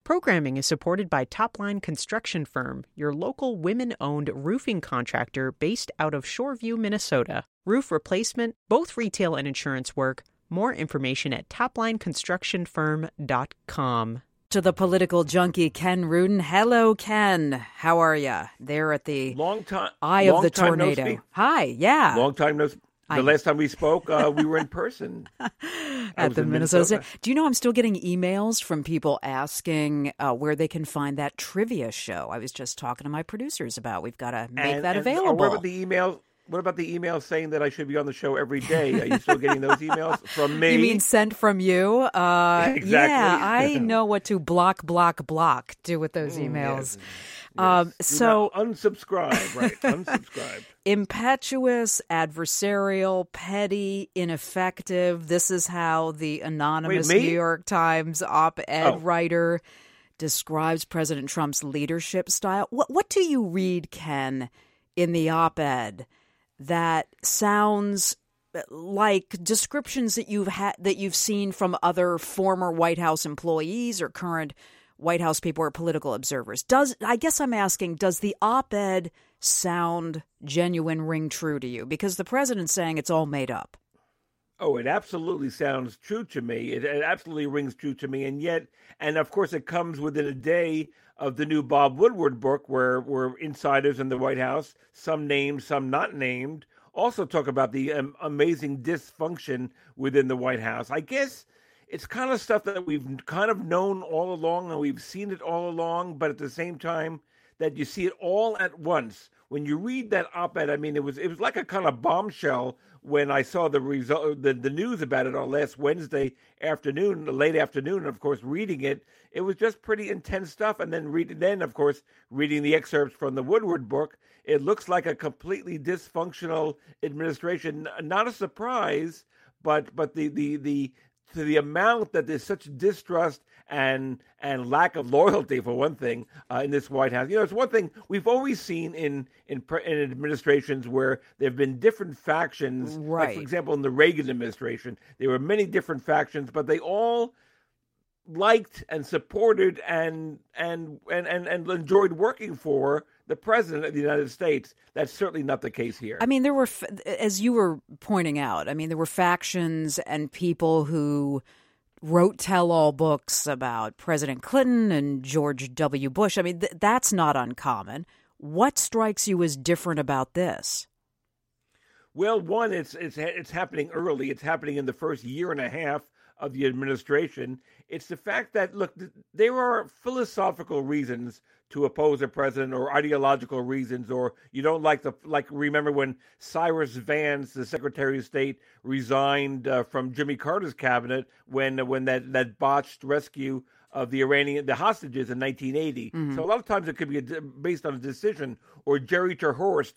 Programming is supported by Topline Construction Firm, your local women-owned roofing contractor based out of Shoreview, Minnesota. Roof replacement, both retail and insurance work. More information at toplineconstructionfirm.com. To the political junkie, Ken Rudin. Hello, Ken. How are you? There at the eye of the tornado. No Hi, yeah. Long time no speak. The last time we spoke, we were in person. At the Minnesota. Do you know I'm still getting emails from people asking where they can find that trivia show I was just talking to my producers about. We've got to make that available. What about the email? What about the emails saying that I should be on the show every day? Are you still getting those emails from me? You mean sent from you? Exactly. Yeah, I know what to block do with those emails. Yes. So unsubscribe, right? Unsubscribe. Impetuous, adversarial, petty, ineffective. This is how the anonymous New York Times op-ed writer describes President Trump's leadership style. What do you read, Ken, in the op-ed that sounds like descriptions that you've seen from other former White House employees or current White House people or political observers? I guess I'm asking, does the op-ed sound genuine, ring true to you? Because the president's saying it's all made up. Oh, it absolutely sounds true to me. It absolutely rings true to me. And of course, it comes within a day of the new Bob Woodward book where insiders in the White House, some named, some not named, also talk about the amazing dysfunction within the White House. I guess it's kind of stuff that we've kind of known all along and we've seen it all along, but at the same time that you see it all at once. When you read that op-ed, I mean, it was like a kind of bombshell when I saw the result, the news about it on last Wednesday afternoon, late afternoon. And of course, reading it, it was just pretty intense stuff. And then of course, reading the excerpts from the Woodward book, it looks like a completely dysfunctional administration. Not a surprise, but the to the amount that there's such distrust and lack of loyalty, for one thing, in this White House. You know, it's one thing we've always seen in administrations where there have been different factions. Right. Like, for example, in the Reagan administration, there were many different factions, but they all liked and supported and enjoyed working for the president of the United States. That's certainly not the case here. I mean, there were, as you were pointing out, there were factions and people who wrote tell-all books about President Clinton and George W. Bush. I mean, that's not uncommon. What strikes you as different about this? Well, one, it's happening early. It's happening in the first year and a half of the administration. It's the fact that, look, there are philosophical reasons to oppose a president, or ideological reasons, or you don't remember when Cyrus Vance, the Secretary of State, resigned from Jimmy Carter's cabinet when that botched rescue of the hostages in 1980. Mm-hmm. So a lot of times it could be based on a decision. Or Jerry Terhorst,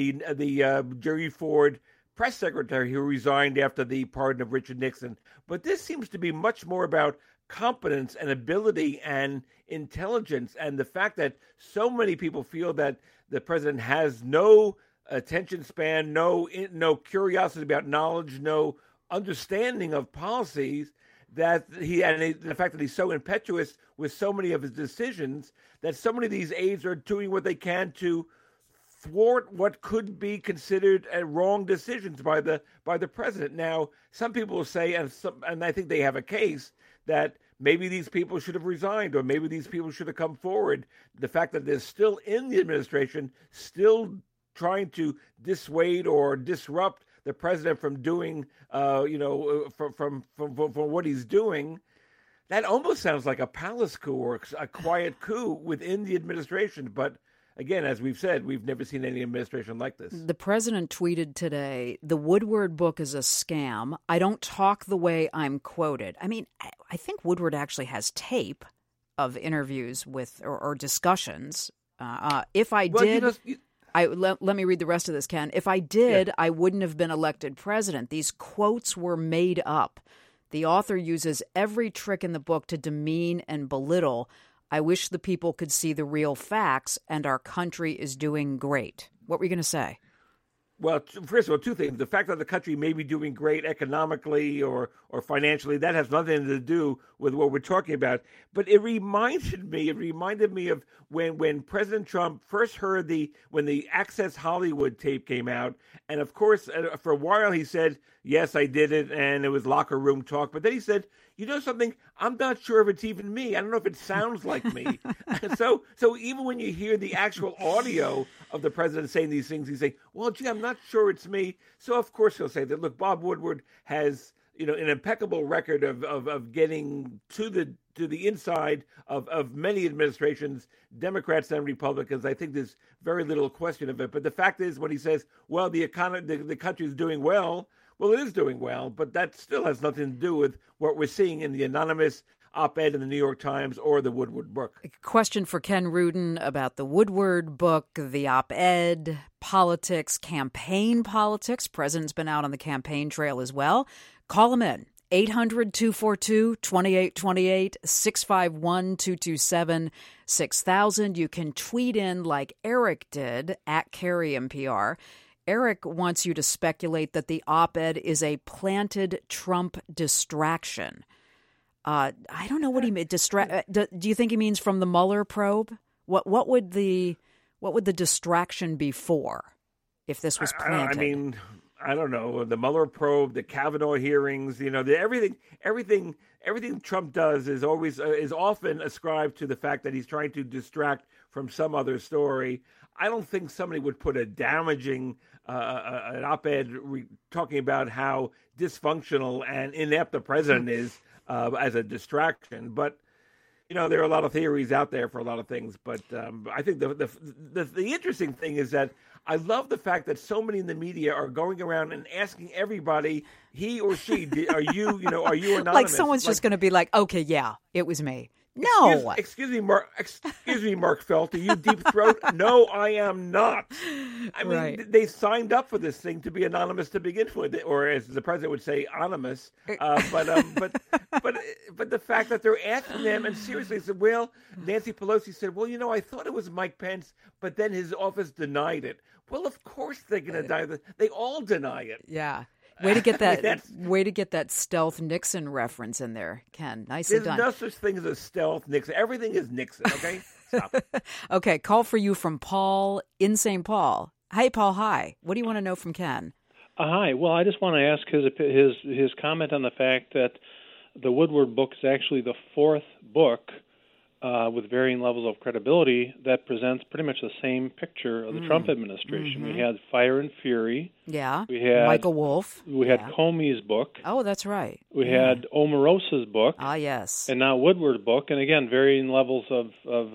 the Jerry Ford press secretary who resigned after the pardon of Richard Nixon. But this seems to be much more about competence and ability and intelligence, and the fact that so many people feel that the president has no attention span, no curiosity about knowledge, no understanding of policies, the fact that he's so impetuous with so many of his decisions, that so many of these aides are doing what they can to thwart what could be considered wrong decisions by the president. Now, some people will say, and I think they have a case, that maybe these people should have resigned, or maybe these people should have come forward. The fact that they're still in the administration, still trying to dissuade or disrupt the president from doing, from what he's doing, that almost sounds like a palace coup or a quiet coup within the administration. But again, as we've said, we've never seen any administration like this. The president tweeted today, "The Woodward book is a scam. I don't talk the way I'm quoted." I mean, I think Woodward actually has tape of interviews with or discussions. If I did, let me read the rest of this, Ken. If I did, I wouldn't have been elected president. These quotes were made up. The author uses every trick in the book to demean and belittle. I wish the people could see the real facts, and our country is doing great. What were you going to say? Well, first of all, two things. The fact that the country may be doing great economically or financially, that has nothing to do with what we're talking about. But it reminded me of when President Trump first heard when the Access Hollywood tape came out. And of course, for a while he said, yes, I did it. And it was locker room talk. But then he said, you know something? I'm not sure if it's even me. I don't know if it sounds like me. so even when you hear the actual audio of the president saying these things, he's saying, well, gee, I'm not sure it's me. So of course he'll say that, look, Bob Woodward has, an impeccable record of getting to the inside of many administrations, Democrats and Republicans. I think there's very little question of it. But the fact is, when he says, well, the country is doing well, well, it is doing well, but that still has nothing to do with what we're seeing in the anonymous op-ed in the New York Times or the Woodward book. A question for Ken Rudin about the Woodward book, the op-ed, politics, campaign politics. President's been out on the campaign trail as well. Call him in. 800-242-2828, 651-227-6000. You can tweet in like Eric did, @CarrieNPR. Eric wants you to speculate that the op-ed is a planted Trump distraction. I don't know what he meant. Do you think he means from the Mueller probe? What would the distraction be for if this was planted? I don't know. The Mueller probe, the Kavanaugh hearings. Everything Trump does is often ascribed to the fact that he's trying to distract from some other story. I don't think somebody would put a damaging an op-ed talking about how dysfunctional and inept the president is as a distraction. But there are a lot of theories out there for a lot of things. But I think the interesting thing is that I love the fact that so many in the media are going around and asking everybody, he or she, are you anonymous? Like someone's just going to be like, okay, yeah, it was me. No. Excuse me, Mark Felt. Are you deep throat? No, I am not. I mean, right. They signed up for this thing to be anonymous to begin with, or as the president would say, anonymous. But the fact that they're asking them, and seriously said, well, Nancy Pelosi said, well, I thought it was Mike Pence, but then his office denied it. Well, of course they're going to deny it. They all deny it. Yeah. Way to get that stealth Nixon reference in there, Ken. Nicely done. There's no such thing as a stealth Nixon. Everything is Nixon, okay? Stop. Okay, call for you from Paul in St. Paul. Hi, Paul. Hi. What do you want to know from Ken? Hi. Well, I just want to ask his comment on the fact that the Woodward book is actually the fourth book with varying levels of credibility that presents pretty much the same picture of the Trump administration. Mm-hmm. We had Fire and Fury. Yeah. We had Michael Wolff. We had Comey's book. Oh, that's right. We had Omarosa's book. Ah, yes. And now Woodward's book. And again, varying levels of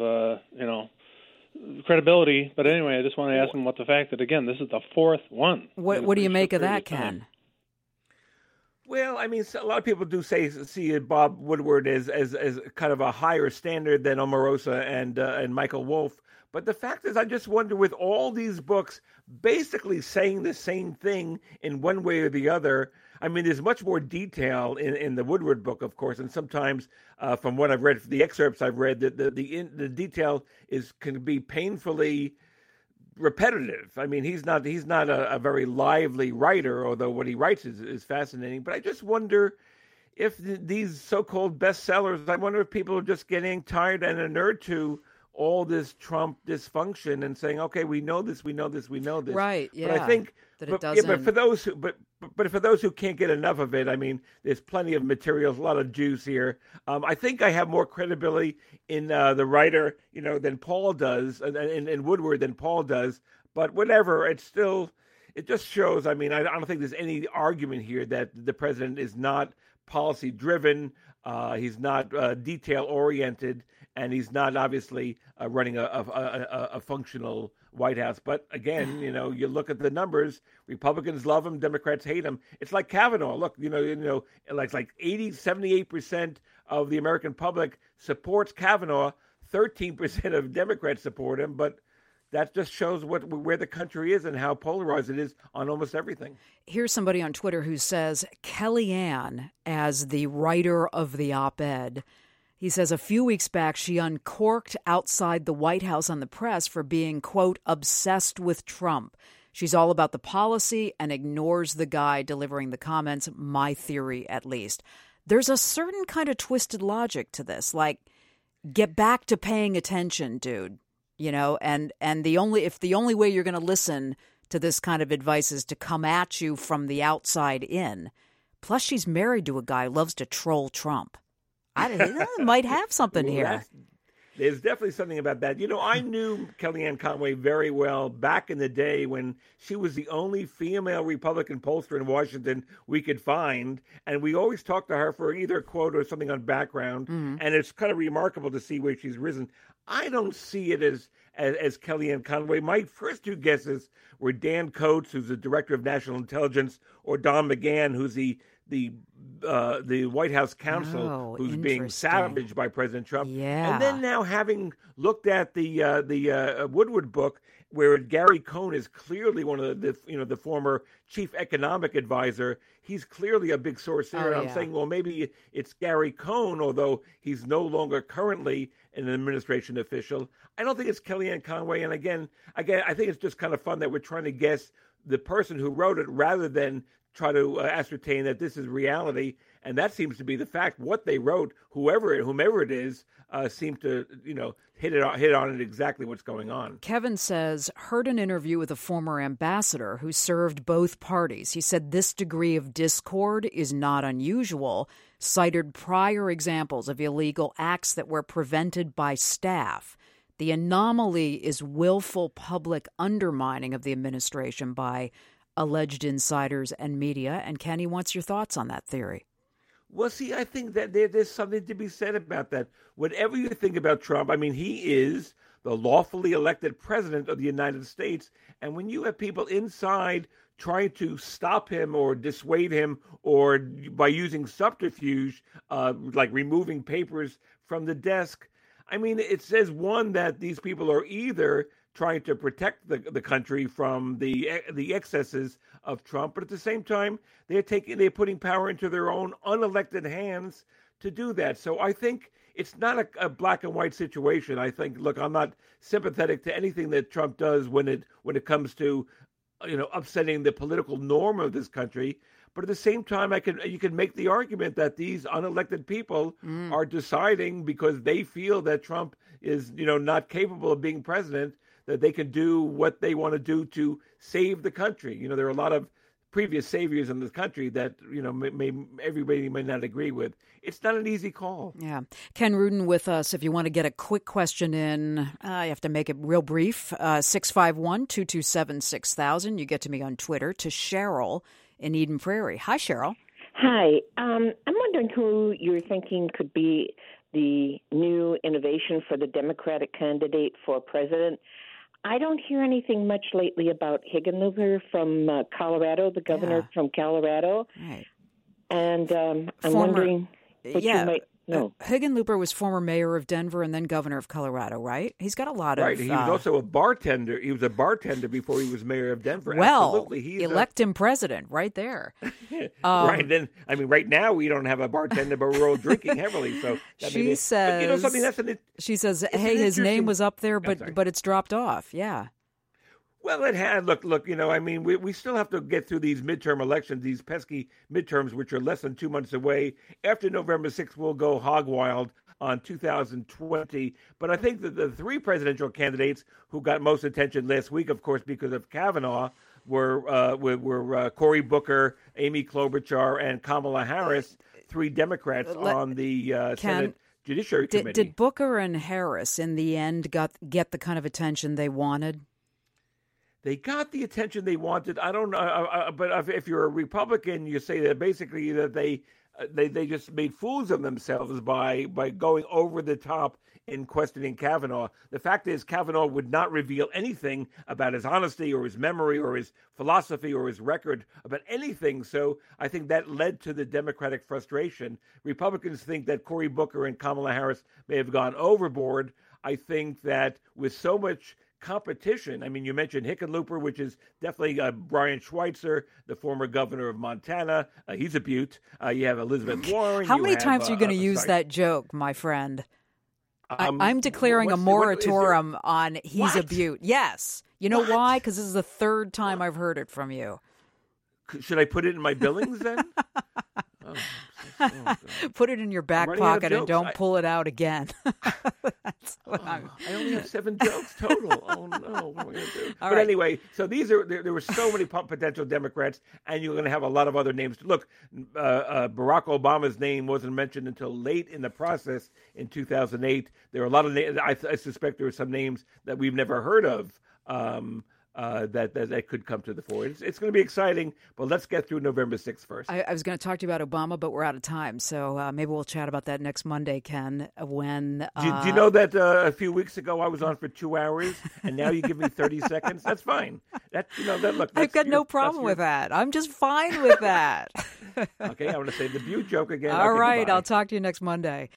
credibility. But anyway, I just want to ask him what the fact that, again, this is the fourth one. What do you make of that, Ken? Well, I mean, a lot of people do see Bob Woodward as kind of a higher standard than Omarosa and Michael Wolff. But the fact is, I just wonder, with all these books basically saying the same thing in one way or the other, I mean, there's much more detail in the Woodward book, of course, and sometimes from what I've read, the excerpts I've read, the detail can be painfully repetitive. I mean, he's not a very lively writer, although what he writes is fascinating. But I just wonder if these so-called bestsellers, I wonder if people are just getting tired and inert to all this Trump dysfunction and saying, okay, we know this. Right. Yeah. But I think that it doesn't. But for those who can't get enough of it, I mean, there's plenty of materials, a lot of juice here. I think I have more credibility in the writer, than Paul does, and in Woodward than Paul does. But whatever, it just shows. I mean, I don't think there's any argument here that the president is not policy driven. He's not detail oriented, and he's not obviously running a functional White House. But again, you look at the numbers, Republicans love him, Democrats hate him. It's like Kavanaugh. Look, like 78% of the American public supports Kavanaugh, 13% of Democrats support him, but that just shows where the country is and how polarized it is on almost everything. Here's somebody on Twitter who says, Kellyanne, as the writer of the op-ed, he says a few weeks back she uncorked outside the White House on the press for being, quote, obsessed with Trump. She's all about the policy and ignores the guy delivering the comments, my theory at least. There's a certain kind of twisted logic to this, like, get back to paying attention, dude. You know, and if the only way you're going to listen to this kind of advice is to come at you from the outside in. Plus, she's married to a guy who loves to troll Trump. I might have something here. There's definitely something about that. You know, I knew Kellyanne Conway very well back in the day when she was the only female Republican pollster in Washington we could find. And we always talked to her for either a quote or something on background. Mm-hmm. And it's kind of remarkable to see where she's risen. I don't see it as Kellyanne Conway. My first two guesses were Dan Coats, who's the director of national intelligence, or Don McGahn, who's the White House counsel, who's being savaged by President Trump. Yeah. And then now, having looked at the Woodward book, where Gary Cohn is clearly one of the former chief economic advisor, he's clearly a big source there. I'm saying, well, maybe it's Gary Cohn, although he's no longer currently an administration official. I don't think it's Kellyanne Conway. And again, I think it's just kind of fun that we're trying to guess the person who wrote it rather than try to ascertain that this is reality. And that seems to be the fact. What they wrote, whomever it is, seemed to, hit on it exactly what's going on. Kevin says, heard an interview with a former ambassador who served both parties. He said this degree of discord is not unusual, cited prior examples of illegal acts that were prevented by staff. The anomaly is willful public undermining of the administration by alleged insiders and media. And Kenny, what's your thoughts on that theory? Well, see, I think that there's something to be said about that. Whatever you think about Trump, I mean, he is the lawfully elected president of the United States. And when you have people inside trying to stop him or dissuade him, or by using subterfuge, like removing papers from the desk, I mean, it says, one, that these people are either trying to protect the country from the excesses of Trump, but at the same time, they're putting power into their own unelected hands to do that. So I think it's not a black and white situation. I think, look, I'm not sympathetic to anything that Trump does when it comes to, upsetting the political norm of this country. But at the same time, you can make the argument that these unelected people are deciding, because they feel that Trump is, not capable of being president, that they can do what they want to do to save the country. There are a lot of previous saviors in this country that, everybody may not agree with. It's not an easy call. Yeah. Ken Rudin with us. If you want to get a quick question in, you have to make it real brief. 651-227-6000. You get to me on Twitter, to Cheryl in Eden Prairie. Hi, Cheryl. Hi. I'm wondering who you're thinking could be the new innovation for the Democratic candidate for president. I don't hear anything much lately about Hickenlooper from Colorado, the governor from Colorado. Right. And I'm wondering what you might know. Hickenlooper was former mayor of Denver and then governor of Colorado, right? He's got a lot of... Right, he was also a bartender. He was a bartender before he was mayor of Denver. Well, absolutely. Elect him president right there. Right, then, I mean, right now we don't have a bartender, but we're all drinking heavily. So she says... But, something she says, hey, his name was up there, but it's dropped off. Yeah. Well, it had. Look, we still have to get through these midterm elections, these pesky midterms, which are less than 2 months away. After November 6th, we'll go hog wild on 2020. But I think that the three presidential candidates who got most attention last week, of course, because of Kavanaugh, were Cory Booker, Amy Klobuchar, and Kamala Harris, three Democrats on the Senate Judiciary Committee. Did Booker and Harris, in the end, get the kind of attention they wanted? They got the attention they wanted. I don't know, but if you're a Republican, you say that basically that they just made fools of themselves by going over the top in questioning Kavanaugh. The fact is, Kavanaugh would not reveal anything about his honesty or his memory or his philosophy or his record about anything. So I think that led to the Democratic frustration. Republicans think that Cory Booker and Kamala Harris may have gone overboard. I think that with so much competition. I mean, you mentioned Hickenlooper, which is definitely Brian Schweitzer, the former governor of Montana. He's a beaut. You have Elizabeth Warren. How many times are you going to use that joke, my friend? I'm declaring a moratorium on he's a beaut. Yes. You know why? Because this is the third time I've heard it from you. Should I put it in my billings then? Put it in your back pocket and don't pull it out again. That's what I only have 7 jokes total. Oh no, what am I going to do? But anyway, so there were so many potential Democrats, and you're going to have a lot of other names. Look, Barack Obama's name wasn't mentioned until late in the process in 2008. There are a lot of names. I suspect there are some names that we've never heard of. That could come to the fore. It's going to be exciting, but let's get through November 6th first. I was going to talk to you about Obama, but we're out of time, so maybe we'll chat about that next Monday, Ken, when... Do you know that a few weeks ago I was on for 2 hours, and now you give me 30 seconds? That's fine. I've got no problem with that. I'm just fine with that. Okay, I want to say the Butte joke again. All right, I'll talk to you next Monday.